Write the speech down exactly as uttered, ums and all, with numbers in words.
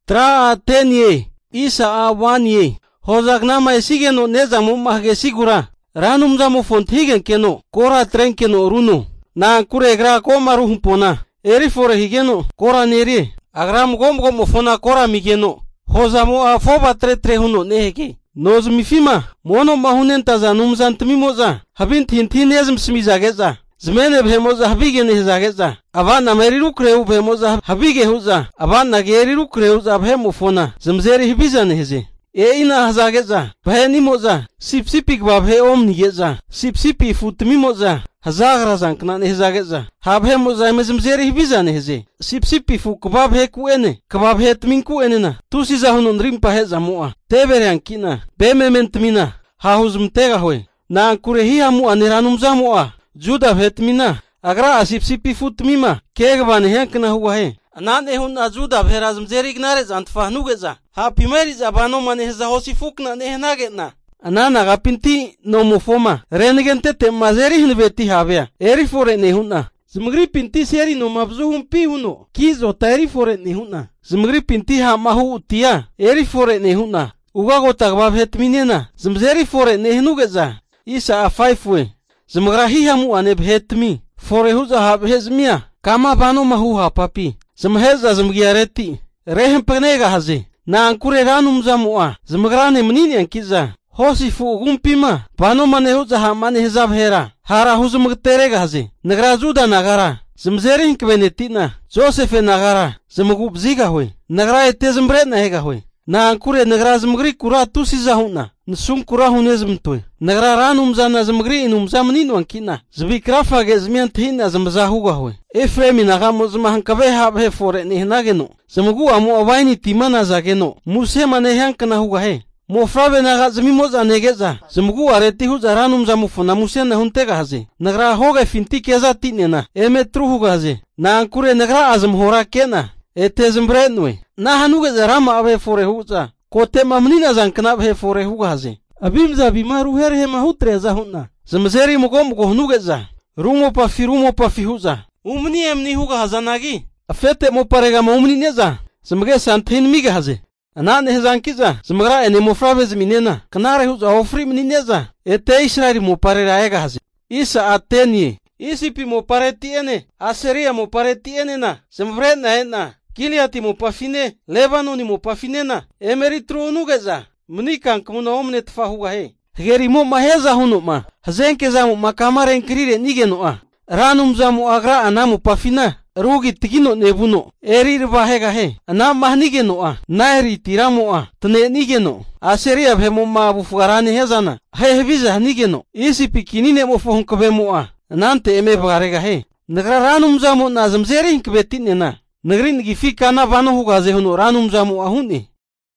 Tra a ten ye, isa a wan ye. Hozak nama esigeno nezamu mahge sigura. Ranum zamu fontigen keno, kora tren keno runo. Na kure gra koma ruhumpona. Eri fore higeno, kora neri. Agram gom gom fona kora migeno. Hozamu a foba tre tre huno neheke. Noz mifima, mono mahunen taza numzan tmimoza. Habin tintin ezm smizageza. Zmene bhemoza habige nehzageza. Avan nameriru kreu bhemoza habige huza. Avan nageriru kreu za bhemo fona. Zmzeri hibiza nehze. E ina hazageza. Bheni moza. Sipsipik babhe om nigeza. Sipsipi futmi moza. Hazagra zankna nehzageza. Habhe moza mezmzeri hibiza nehze. Sipsipi fu kababhe kuene. Kababhe tmin kuene na. Tusi zahunun rimpa he zamua. Tebere ankina. Beme mentmina. Hahuzm tega hoy. Na ankure hi hamu aniranum zamua. Juda bhetmina. Agra asipsipi futmima. Kegban henkna huwa he. Anane hun ajuda bherazm zeri gnare zantfahnugeza. Ha pimeri zabano manehza hosi fukna nehnagetna. Anana gapinti no mufoma. Renegente te mazeri hinveti havea. Eri fore nehuna. Zmgri pinti seri no mabzuhum pi huno. Kizo taeri fore nehuna. Zmgri pinti ha mahu utia. Eri fore nehuna. Ugago tagbab hetminena. Zmzeri fore nehnugeza. Isa a faifwe. Zmgra hihamu aneb hetmi. Fore huza habhezmia. Kama bano mahu ha papi. Zmheza zmgiareti. Rehem penega haze. Na ankure ranum zamua. Zmgrane mnini ankiza. Hosi fu gumpima. Bano manehuza ha manehzab hera. Hara huzmgterega haze. Nagrazuda nagara. Zmzeri hinkvenetina. Josefe nagara. Zmgub ziga hoy. Nagra ete zmbre nahega hoy. Na ankure nagra zmgri kura tusi zahuna. Nsum kura hunezmtoy. Nagra ranum zana zmgri inum zamninu ankina. Zbikrafa gezmian thina zmzahuga hoy. Efremi nagamo zmahankabe habhe fore nehnageno. Zmgu amu awaini timana zageno. Muse manehankana huga he. Mofrabe naga zmimoza negeza. Zmgu areti huza ranum zamufuna muse nahuntega haze. Nagra hoga finti keza tinena. Eme truhuga haze. Na ankure nagra azm hora kena. Ete zmbrenwe. Na hanuga zarama abe fore huza. Kote mamnina zankna abe fore huga haze. Abimza bimaru herhe mahutre zahuna. Zmzeri mugom gohnugeza. Rumo pafi rumo pafi huza. Umni emni huga hazanagi. Afete mo parega ma umni neza. Zmge santin miga haze. Anane hezankiza. Zmgra ene mofrabe zminena. Kanare huza ofri mni neza. Ete israeli mo parera ega haze. Isa atenye. Isipi mo pareti ene. Aseria mo pareti ene na. Zmvrena ena. Kiliati mo pafine. Lebanoni mo pafine na. Emeri trunugeza. Mnikan kmuna omne tfahuga he. Geri mo maheza hunu ma. Hazenke zamu makamare nkrire nigeno a. Ranum zamu agra anamu pafina. Rugi tigino nebuno. Eri rvahega he. Anam mahnigeno a. Nairi tiramo a. Tne nigeno. Aseria bhemo ma bufugarani hezana. He hebiza nigeno. Isi pikinine mo fohunkabemo a. Nante eme bharega he. Nagra ranum zamu na zamzeri hinkbetinena. Nagrin gifika na bano hugaze huno ranum zamu ahuni.